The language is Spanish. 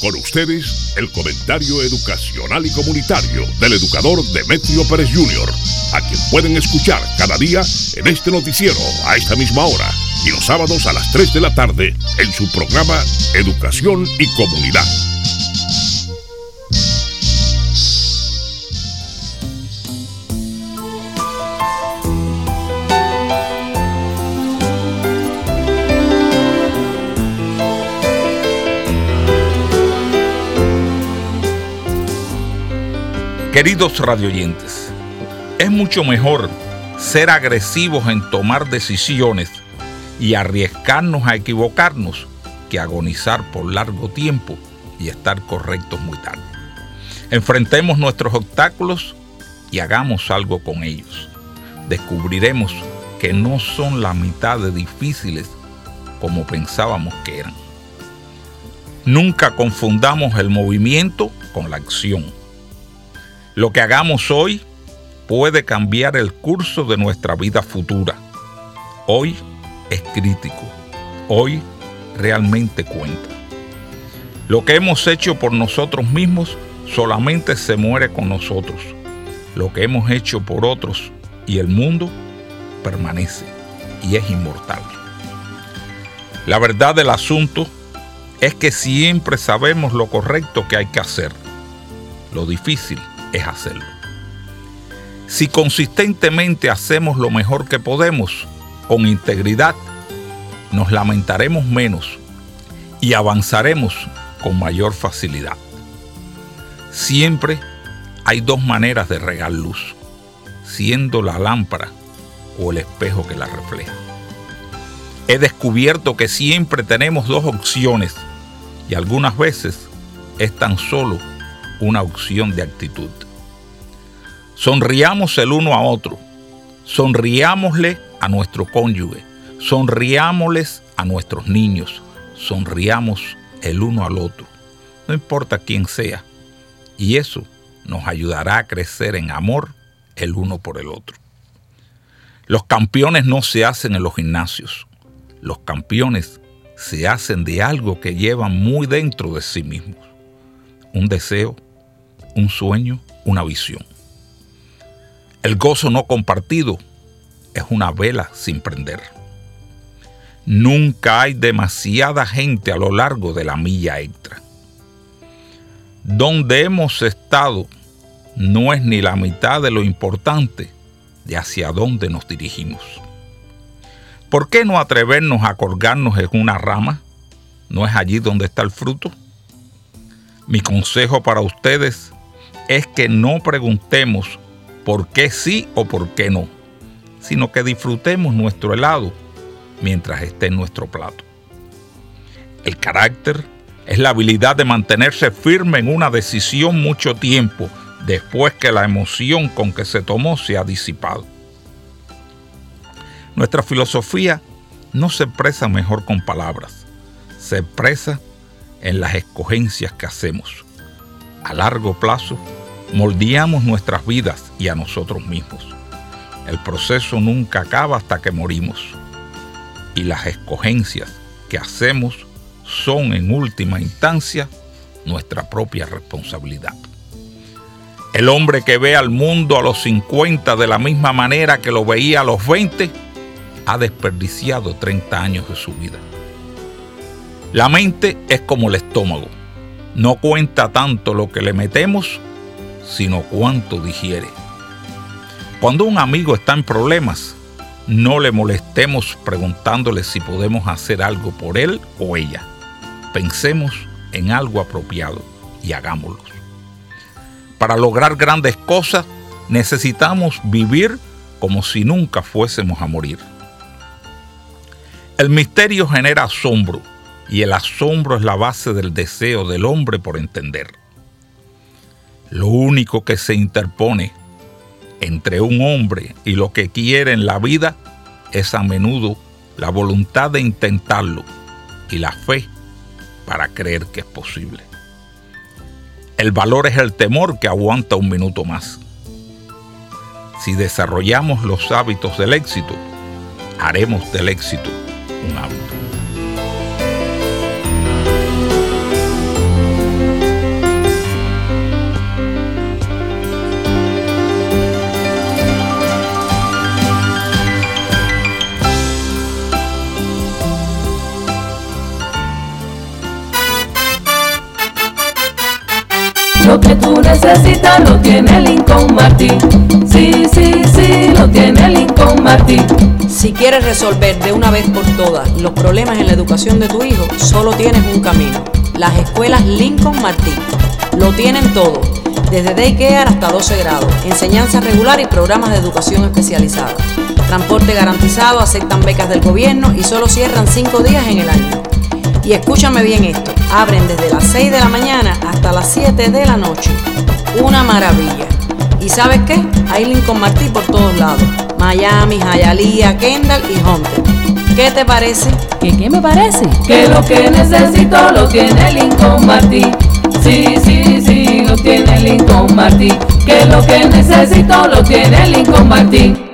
Con ustedes, el comentario educacional y comunitario del educador Demetrio Pérez Jr., a quien pueden escuchar cada día en este noticiero a esta misma hora y los sábados a las 3 de la tarde en su programa Educación y Comunidad. Queridos radioyentes, es mucho mejor ser agresivos en tomar decisiones y arriesgarnos a equivocarnos que agonizar por largo tiempo y estar correctos muy tarde. Enfrentemos nuestros obstáculos y hagamos algo con ellos. Descubriremos que no son la mitad de difíciles como pensábamos que eran. Nunca confundamos el movimiento con la acción. Lo que hagamos hoy puede cambiar el curso de nuestra vida futura. Hoy es crítico. Hoy realmente cuenta. Lo que hemos hecho por nosotros mismos solamente se muere con nosotros. Lo que hemos hecho por otros y el mundo permanece y es inmortal. La verdad del asunto es que siempre sabemos lo correcto que hay que hacer. Lo difícil es hacerlo. Si consistentemente hacemos lo mejor que podemos, con integridad, nos lamentaremos menos y avanzaremos con mayor facilidad. Siempre hay dos maneras de regar luz, siendo la lámpara o el espejo que la refleja. He descubierto que siempre tenemos dos opciones y algunas veces es tan solo una opción de actitud. Sonriamos el uno a otro, sonriámosle a nuestro cónyuge, sonriámosles a nuestros niños, sonriamos el uno al otro, no importa quién sea, y eso nos ayudará a crecer en amor el uno por el otro. Los campeones no se hacen en los gimnasios, los campeones se hacen de algo que llevan muy dentro de sí mismos, un deseo, un sueño, una visión. El gozo no compartido es una vela sin prender. Nunca hay demasiada gente a lo largo de la milla extra. Donde hemos estado no es ni la mitad de lo importante de hacia dónde nos dirigimos. ¿Por qué no atrevernos a colgarnos en una rama? ¿No es allí donde está el fruto? Mi consejo para ustedes es que no preguntemos por qué sí o por qué no, sino que disfrutemos nuestro helado mientras esté en nuestro plato. El carácter es la habilidad de mantenerse firme en una decisión mucho tiempo después que la emoción con que se tomó se ha disipado. Nuestra filosofía no se expresa mejor con palabras, se expresa en las escogencias que hacemos. A largo plazo, moldeamos nuestras vidas y a nosotros mismos. El proceso nunca acaba hasta que morimos. Y las escogencias que hacemos son en última instancia nuestra propia responsabilidad. El hombre que ve al mundo a los 50 de la misma manera que lo veía a los 20 ha desperdiciado 30 años de su vida. La mente es como el estómago. No cuenta tanto lo que le metemos, sino cuánto digiere. Cuando un amigo está en problemas, no le molestemos preguntándole si podemos hacer algo por él o ella. Pensemos en algo apropiado y hagámoslo. Para lograr grandes cosas, necesitamos vivir como si nunca fuésemos a morir. El misterio genera asombro, y el asombro es la base del deseo del hombre por entender. Lo único que se interpone entre un hombre y lo que quiere en la vida es a menudo la voluntad de intentarlo y la fe para creer que es posible. El valor es el temor que aguanta un minuto más. Si desarrollamos los hábitos del éxito, haremos del éxito un hábito. Lo que tú necesitas lo tiene Lincoln Martin. Sí, sí, sí, lo tiene Lincoln Martin. Si quieres resolver de una vez por todas los problemas en la educación de tu hijo, solo tienes un camino: las escuelas Lincoln Martin. Lo tienen todo, desde daycare hasta 12 grados, enseñanza regular y programas de educación especializada. Transporte garantizado, aceptan becas del gobierno y solo cierran 5 días en el año. Y escúchame bien esto, abren desde las 6 de la mañana hasta las 7 de la noche. Una maravilla. ¿Y sabes qué? Hay Lincoln Martin por todos lados: Miami, Hialeah, Kendall y Hunter. ¿Qué te parece? ¿Qué me parece? Que lo que necesito lo tiene Lincoln Martin. Sí, sí, sí, lo tiene Lincoln Martin. Que lo que necesito lo tiene Lincoln Martin.